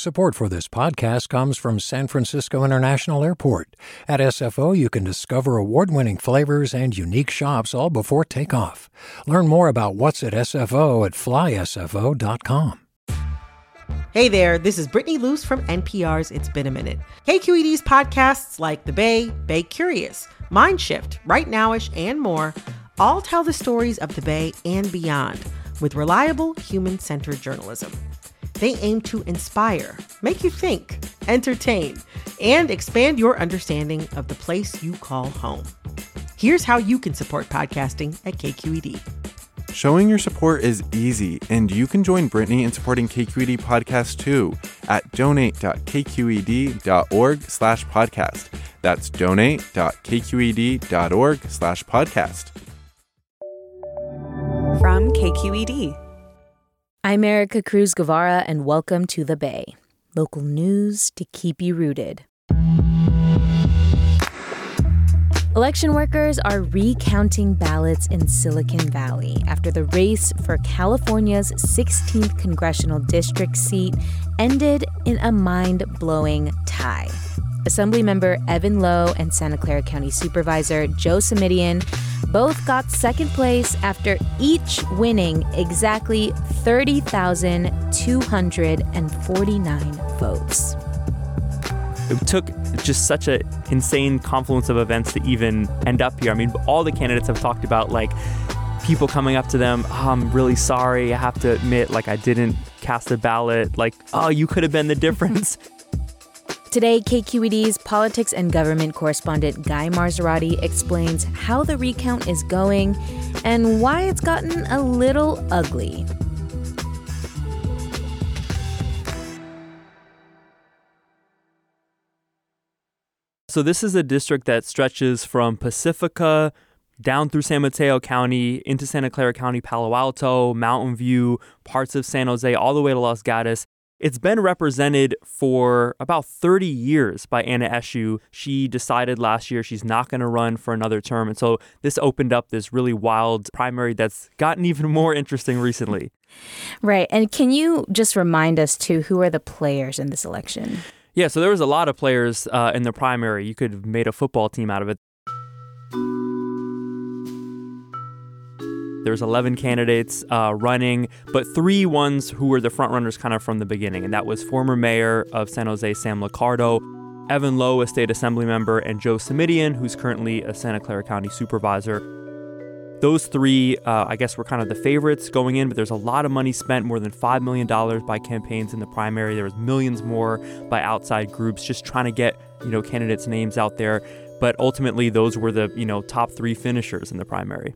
Support for this podcast comes from San Francisco International Airport. At SFO, you can discover award-winning flavors and unique shops all before takeoff. Learn more about what's at SFO at flysfo.com. Hey there, this is Brittany Luce from NPR's It's Been a Minute. KQED's podcasts like The Bay Curious, Mindshift, Right Nowish, and more all tell the stories of the Bay and beyond with reliable, human-centered journalism. They aim to inspire, make you think, entertain, and expand your understanding of the place you call home. Here's how you can support podcasting at KQED. Showing your support is easy, and you can join Brittany in supporting KQED Podcast too at donate.kqed.org/podcast. That's donate.kqed.org/podcast. From KQED. I'm Erica Cruz Guevara, and welcome to The Bay, local news to keep you rooted. Election workers are recounting ballots in Silicon Valley after the race for California's 16th congressional district seat ended in a mind-blowing tie. Assemblymember Evan Lowe and Santa Clara County Supervisor Joe Simitian both got second place after each winning exactly 30,249 votes. It took just such an insane confluence of events to even end up here. I mean, all the candidates have talked about, like, people coming up to them, oh, I'm really sorry, I have to admit, like, I didn't cast a ballot. Like, oh, you could have been the difference. Today, KQED's politics and government correspondent Guy Marzorati explains how the recount is going and why it's gotten a little ugly. So this is a district that stretches from Pacifica down through San Mateo County, into Santa Clara County, Palo Alto, Mountain View, parts of San Jose, all the way to Los Gatos. It's been represented for about 30 years by Anna Eshoo. She decided last year she's not going to run for another term. And so this opened up this really wild primary that's gotten even more interesting recently. Right. And can you just remind us, too, who are the players in this election? Yeah, so there was a lot of players in the primary. You could have made a football team out of it. There's 11 candidates running, but 3 ones who were the front runners kind of from the beginning. And that was former mayor of San Jose, Sam Liccardo, Evan Lowe, a state assembly member, and Joe Simitian, who's currently a Santa Clara County supervisor. Those 3, I guess, were kind of the favorites going in, but there's a lot of money spent, more than $5 million by campaigns in the primary. There was millions more by outside groups just trying to get, candidates' names out there. But ultimately, those were the, top 3 finishers in the primary.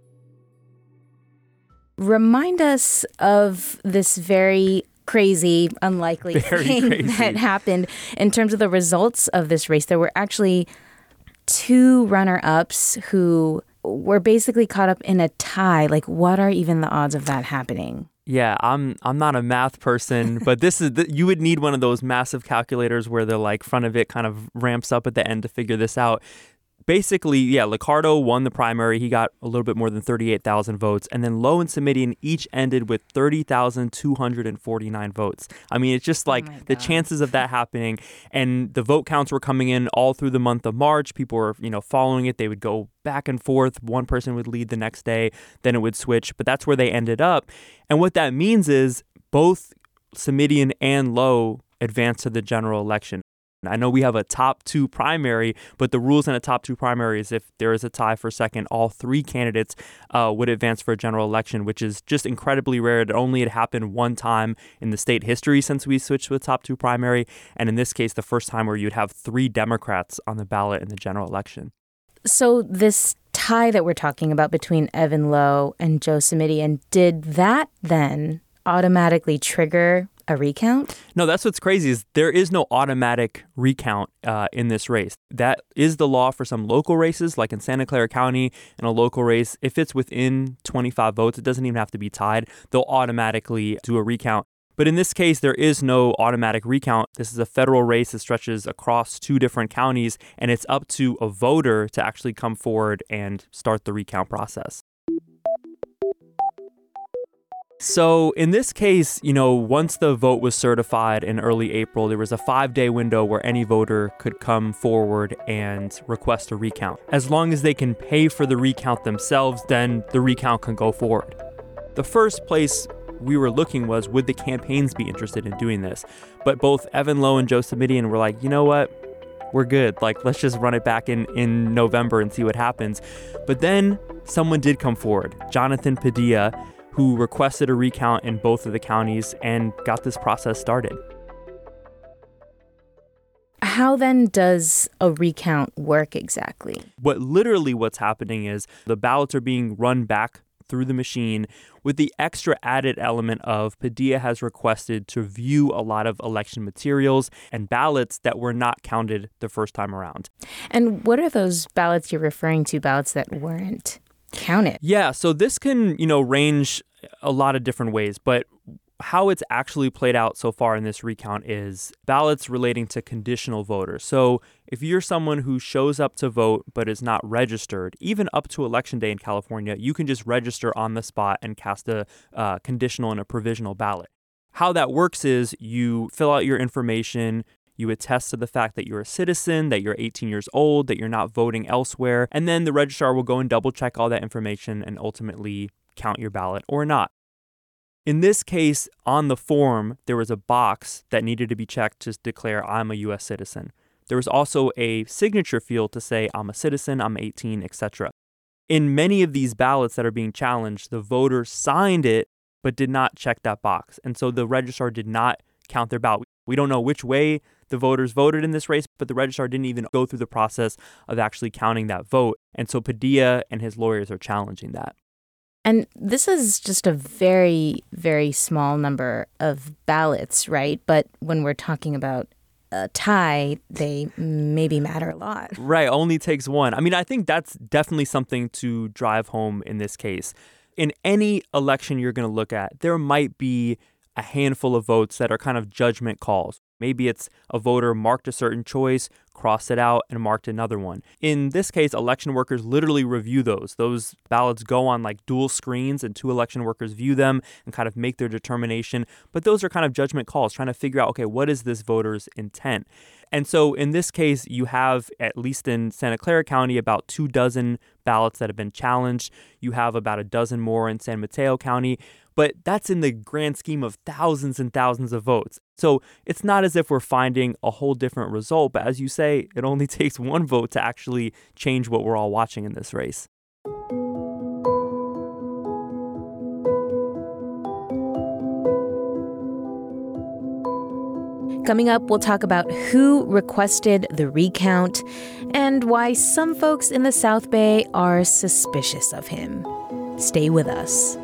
Remind us of this very crazy, unlikely thing that happened in terms of the results of this race. There were actually 2 runner-ups who were basically caught up in a tie. Like, what are even the odds of that happening? Yeah, I'm not a math person, but this is you would need one of those massive calculators where the front of it kind of ramps up at the end to figure this out. Basically, yeah, Liccardo won the primary. He got a little bit more than 38,000 votes. And then Lowe and Simitian each ended with 30,249 votes. I mean, it's just the chances of that happening. And the vote counts were coming in all through the month of March. People were, following it. They would go back and forth. One person would lead the next day. Then it would switch. But that's where they ended up. And what that means is both Simitian and Lowe advanced to the general election. I know we have a top 2 primary, but the rules in a top 2 primary is if there is a tie for second, all 3 candidates would advance for a general election, which is just incredibly rare. It only had happened one time in the state history since we switched to a top 2 primary. And in this case, the first time where you'd have 3 Democrats on the ballot in the general election. So this tie that we're talking about between Evan Lowe and Joe Simitian, did that then automatically trigger a recount? No, that's what's crazy is there is no automatic recount in this race. That is the law for some local races, like in Santa Clara County in a local race. If it's within 25 votes, it doesn't even have to be tied. They'll automatically do a recount. But in this case, there is no automatic recount. This is a federal race that stretches across 2 different counties, and it's up to a voter to actually come forward and start the recount process. So in this case, once the vote was certified in early April, there was a 5-day window where any voter could come forward and request a recount. As long as they can pay for the recount themselves, then the recount can go forward. The first place we were looking was, would the campaigns be interested in doing this? But both Evan Low and Joe Simitian were like, you know what? We're good. Let's just run it back in November and see what happens. But then someone did come forward, Jonathan Padilla, who requested a recount in both of the counties and got this process started. How then does a recount work exactly? What's happening is the ballots are being run back through the machine with the extra added element of Padilla has requested to view a lot of election materials and ballots that were not counted the first time around. And what are those ballots you're referring to, ballots that weren't counted? Yeah, so this can, range a lot of different ways, but how it's actually played out so far in this recount is ballots relating to conditional voters. So if you're someone who shows up to vote but is not registered, even up to Election Day in California, you can just register on the spot and cast a conditional and a provisional ballot. How that works is you fill out your information, you attest to the fact that you're a citizen, that you're 18 years old, that you're not voting elsewhere, and then the registrar will go and double check all that information and ultimately count your ballot or not. In this case, on the form, there was a box that needed to be checked to declare I'm a U.S. citizen. There was also a signature field to say I'm a citizen, I'm 18, etc. In many of these ballots that are being challenged, the voter signed it but did not check that box. And so the registrar did not count their ballot. We don't know which way the voters voted in this race, but the registrar didn't even go through the process of actually counting that vote. And so Padilla and his lawyers are challenging that. And this is just a very, very small number of ballots, right? But when we're talking about a tie, they maybe matter a lot. Right, only takes one. I mean, I think that's definitely something to drive home in this case. In any election you're going to look at, there might be a handful of votes that are kind of judgment calls. Maybe it's a voter marked a certain choice, crossed it out, and marked another one. In this case, election workers literally review those. Those ballots go on like dual screens, and 2 election workers view them and kind of make their determination. But those are kind of judgment calls, trying to figure out, okay, what is this voter's intent? And so in this case, you have, at least in Santa Clara County, about 24 ballots that have been challenged. You have about a dozen more in San Mateo County. But that's in the grand scheme of thousands and thousands of votes. So it's not as if we're finding a whole different result. But as you say, it only takes one vote to actually change what we're all watching in this race. Coming up, we'll talk about who requested the recount and why some folks in the South Bay are suspicious of him. Stay with us.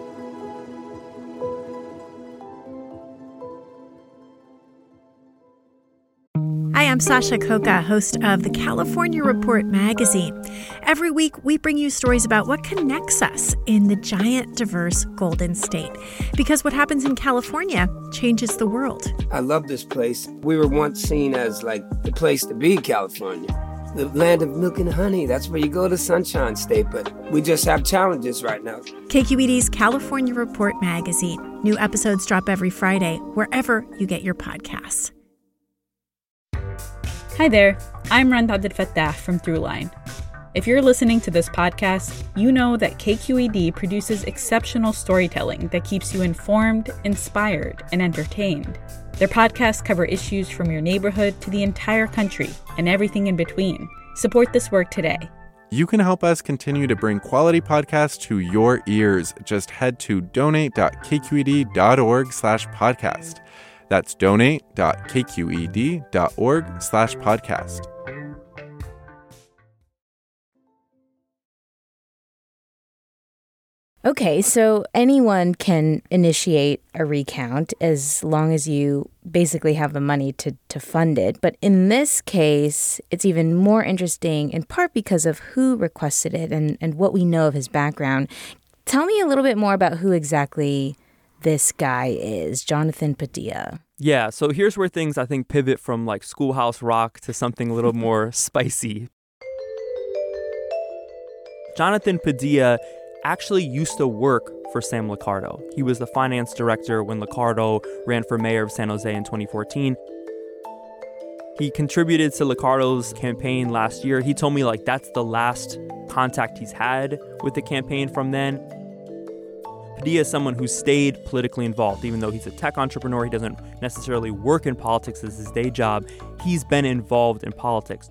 Hi, I'm Sasha Coca, host of the California Report magazine. Every week, we bring you stories about what connects us in the giant, diverse Golden State. Because what happens in California changes the world. I love this place. We were once seen as like the place to be, California. The land of milk and honey. That's where you go to Sunshine State, but we just have challenges right now. KQED's California Report magazine. New episodes drop every Friday, wherever you get your podcasts. Hi there, I'm Randa Abdel-Fattah from Throughline. If you're listening to this podcast, you know that KQED produces exceptional storytelling that keeps you informed, inspired, and entertained. Their podcasts cover issues from your neighborhood to the entire country and everything in between. Support this work today. You can help us continue to bring quality podcasts to your ears. Just head to donate.kqed.org/podcast. That's donate.kqed.org/podcast. Okay, so anyone can initiate a recount as long as you basically have the money to fund it. But in this case, it's even more interesting in part because of who requested it and what we know of his background. Tell me a little bit more about who exactly this guy is, Jonathan Padilla. Yeah, so here's where things, I think, pivot from like Schoolhouse Rock to something a little more spicy. Jonathan Padilla actually used to work for Sam Liccardo. He was the finance director when Liccardo ran for mayor of San Jose in 2014. He contributed to Liccardo's campaign last year. He told me that's the last contact he's had with the campaign from then. Padilla is someone who stayed politically involved. Even though he's a tech entrepreneur, he doesn't necessarily work in politics as his day job. He's been involved in politics.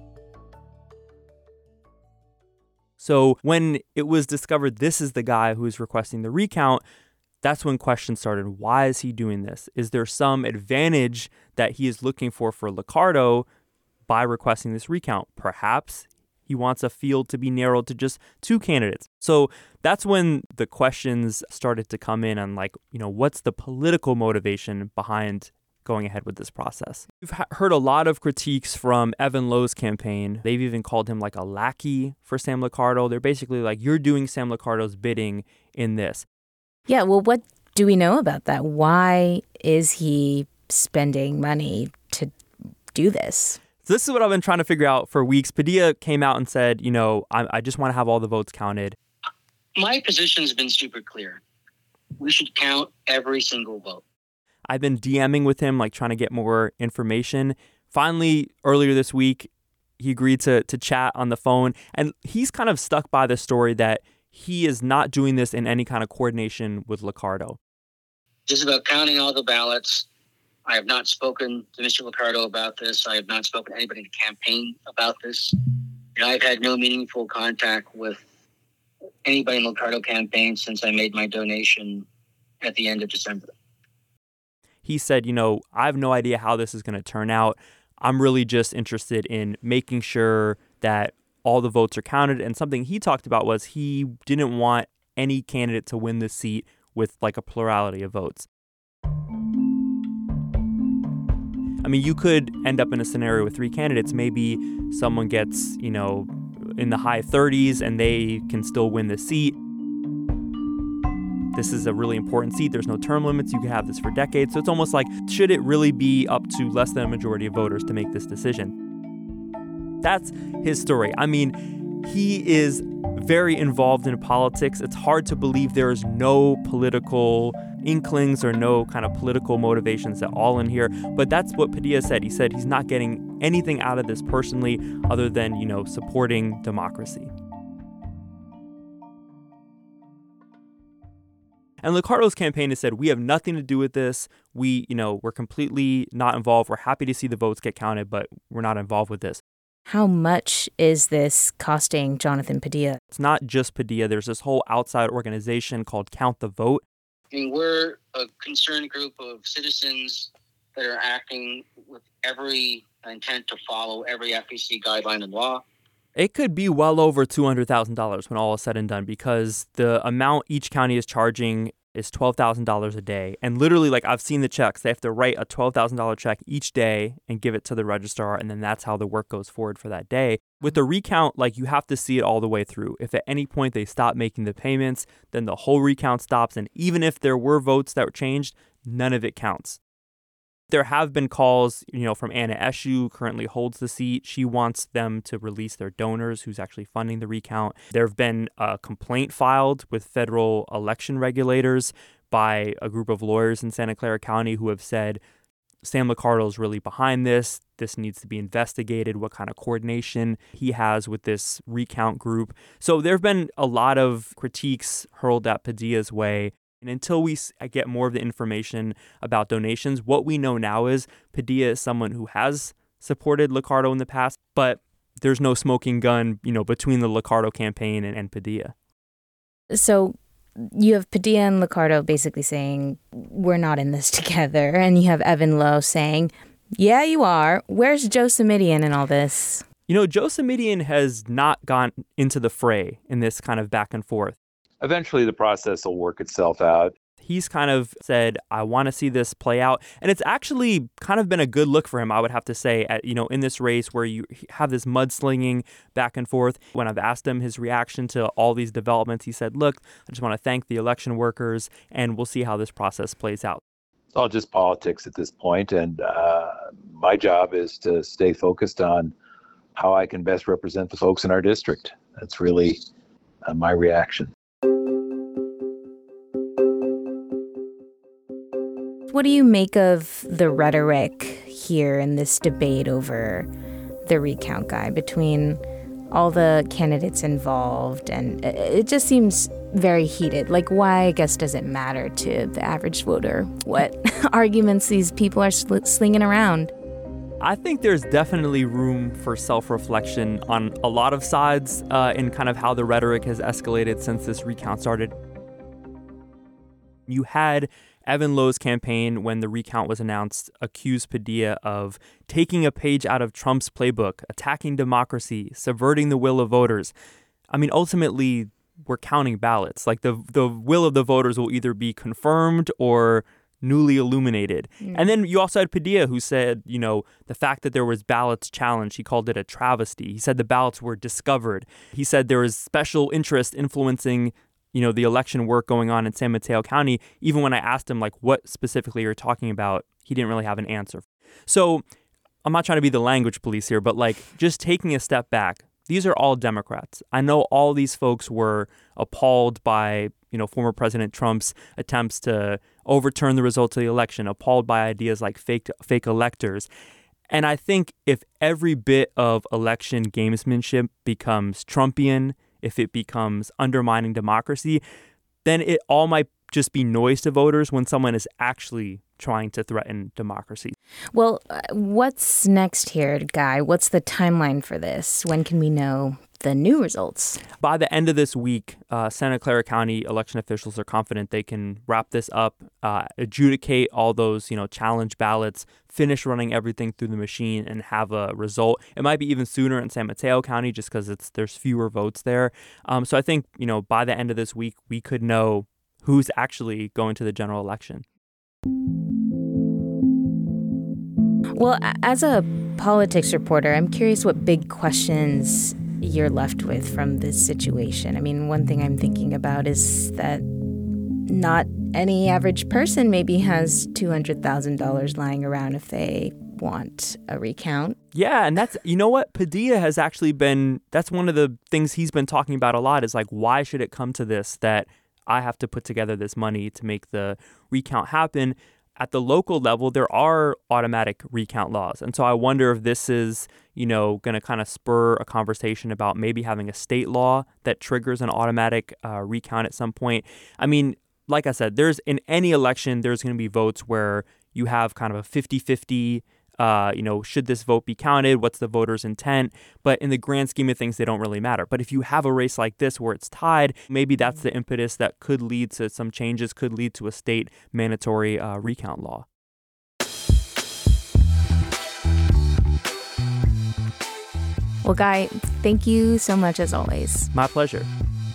So when it was discovered this is the guy who is requesting the recount, that's when questions started. Why is he doing this? Is there some advantage that he is looking for Liccardo by requesting this recount? Perhaps he wants a field to be narrowed to just 2 candidates. So that's when the questions started to come in on what's the political motivation behind going ahead with this process. We've heard a lot of critiques from Evan Lowe's campaign. They've even called him a lackey for Sam Liccardo. They're basically you're doing Sam Liccardo's bidding in this. Yeah, well, what do we know about that? Why is he spending money to do this? So this is what I've been trying to figure out for weeks. Padilla came out and said, I just want to have all the votes counted. My position has been super clear. We should count every single vote. I've been DMing with him, trying to get more information. Finally, earlier this week, he agreed to chat on the phone. And he's kind of stuck by the story that he is not doing this in any kind of coordination with Liccardo. Just about counting all the ballots. I have not spoken to Mr. Liccardo about this. I have not spoken to anybody in the campaign about this. I've had no meaningful contact with anybody in the Liccardo campaign since I made my donation at the end of December. He said, I have no idea how this is going to turn out. I'm really just interested in making sure that all the votes are counted. And something he talked about was he didn't want any candidate to win the seat with a plurality of votes. I mean, you could end up in a scenario with 3 candidates. Maybe someone gets, in the high 30s and they can still win the seat. This is a really important seat. There's no term limits. You can have this for decades. So it's almost should it really be up to less than a majority of voters to make this decision? That's his story. I mean, he is very involved in politics. It's hard to believe there is no political inklings or no kind of political motivations at all in here. But that's what Padilla said. He said he's not getting anything out of this personally other than, supporting democracy. And Liccardo's campaign has said, we have nothing to do with this. We're completely not involved. We're happy to see the votes get counted, but we're not involved with this. How much is this costing Jonathan Padilla? It's not just Padilla. There's this whole outside organization called Count the Vote. I mean, we're a concerned group of citizens that are acting with every intent to follow every FEC guideline and law. It could be well over $200,000 when all is said and done, because the amount each county is charging is $12,000 a day. And literally, I've seen the checks. They have to write a $12,000 check each day and give it to the registrar, and then that's how the work goes forward for that day. With the recount, you have to see it all the way through. If at any point they stop making the payments, then the whole recount stops. And even if there were votes that were changed, none of it counts. There have been calls, from Anna Eshoo, who currently holds the seat. She wants them to release their donors, who's actually funding the recount. There have been a complaint filed with federal election regulators by a group of lawyers in Santa Clara County who have said, Sam Liccardo is really behind this. This needs to be investigated, what kind of coordination he has with this recount group. So there have been a lot of critiques hurled at Padilla's way. And until we get more of the information about donations, what we know now is Padilla is someone who has supported Liccardo in the past, but there's no smoking gun, between the Liccardo campaign and Padilla. So you have Padilla and Liccardo basically saying, we're not in this together. And you have Evan Lowe saying, yeah, you are. Where's Joe Simitian in all this? Joe Simitian has not gone into the fray in this kind of back and forth. Eventually, the process will work itself out. He's kind of said, I want to see this play out. And it's actually kind of been a good look for him, I would have to say, in this race where you have this mudslinging back and forth. When I've asked him his reaction to all these developments, he said, look, I just want to thank the election workers, and we'll see how this process plays out. It's all just politics at this point, and my job is to stay focused on how I can best represent the folks in our district. That's really my reaction. what do you make of the rhetoric here in this debate over the recount, Guy, between all the candidates involved? And it just seems very heated. Like, why, I guess, does it matter to the average voter what arguments these people are slinging around? I think there's definitely room for self-reflection on a lot of sides in kind of how the rhetoric has escalated since this recount started. You had Evan Lowe's campaign, when the recount was announced, accused Padilla of taking a page out of Trump's playbook, attacking democracy, subverting the will of voters. I mean, ultimately, we're counting ballots. Like, the will of the voters will either be confirmed or newly illuminated. And then you also had Padilla, who said, you know, the fact that there was ballots challenged, he called it a travesty. He said the ballots were discovered. He said there was special interest influencing, you know, the election work going on in San Mateo County. Even when I asked him, like, what specifically you're talking about, he didn't really have an answer. So I'm not trying to be the language police here, but, like, just taking a step back, these are all Democrats. I know all these folks were appalled by, you know, former President Trump's attempts to overturn the results of the election, appalled by ideas like fake electors. And I think if every bit of election gamesmanship becomes Trumpian, if it becomes undermining democracy, then it all might just be noise to voters when someone is actually trying to threaten democracy. Well, what's next here, Guy? What's the timeline for this? When can we know the new results? By the end of this week, Santa Clara County election officials are confident they can wrap this up, adjudicate all those, you know, challenge ballots, finish running everything through the machine, and have a result. It might be even sooner in San Mateo County just because there's fewer votes there. So I think, you know, by the end of this week, we could know who's actually going to the general election. Well, as a politics reporter, I'm curious what big questions you're left with from this situation. I mean, one thing I'm thinking about is that not any average person maybe has $200,000 lying around if they want a recount. Yeah, and that's, you know what, Padilla has actually been, that's one of the things he's been talking about a lot is like, why should it come to this, that I have to put together this money to make the recount happen? At the local level, there are automatic recount laws. And so I wonder if this is, you know, going to kind of spur a conversation about maybe having a state law that triggers an automatic recount at some point. I mean, like I said, in any election, there's going to be votes where you have kind of a 50-50, you know, should this vote be counted? What's the voter's intent? But in the grand scheme of things, they don't really matter. But if you have a race like this where it's tied, maybe that's the impetus that could lead to some changes, could lead to a state mandatory recount law. Well, Guy, thank you so much as always. My pleasure.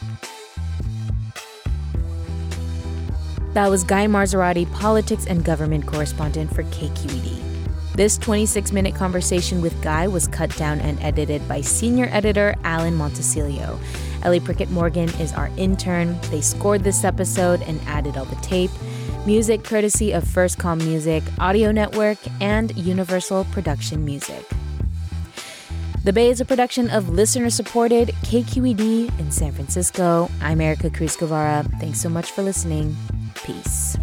That was Guy Marzorati, politics and government correspondent for KQED. This 26-minute conversation with Guy was cut down and edited by senior editor Alan Montecillo. Ellie Prickett-Morgan is our intern. They scored this episode and added all the tape. Music courtesy of First Call Music, Audio Network, and Universal Production Music. The Bay is a production of listener-supported KQED in San Francisco. I'm Erica Cruz Guevara. Thanks so much for listening. Peace.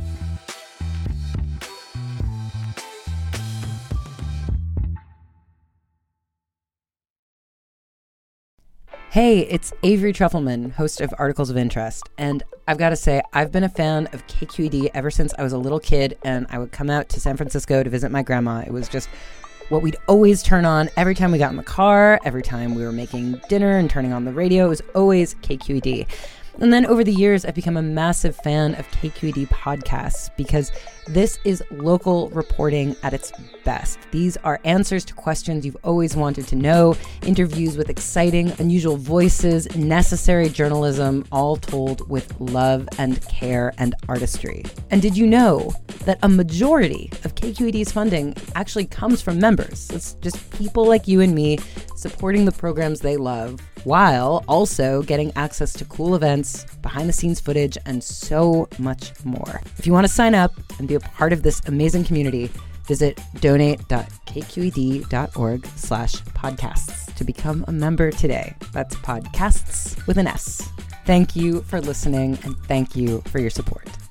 Hey, it's Avery Trufelman, host of Articles of Interest, and I've got to say, I've been a fan of KQED ever since I was a little kid, and I would come out to San Francisco to visit my grandma. It was just what we'd always turn on every time we got in the car, every time we were making dinner and turning on the radio. It was always KQED. And then over the years, I've become a massive fan of KQED podcasts because this is local reporting at its best. These are answers to questions you've always wanted to know, interviews with exciting, unusual voices, necessary journalism, all told with love and care and artistry. And did you know that a majority of KQED's funding actually comes from members? It's just people like you and me supporting the programs they love, while also getting access to cool events, behind-the-scenes footage, and so much more. If you want to sign up and be a part of this amazing community, visit donate.kqed.org/podcasts to become a member today. That's podcasts with an S. Thank you for listening, and thank you for your support.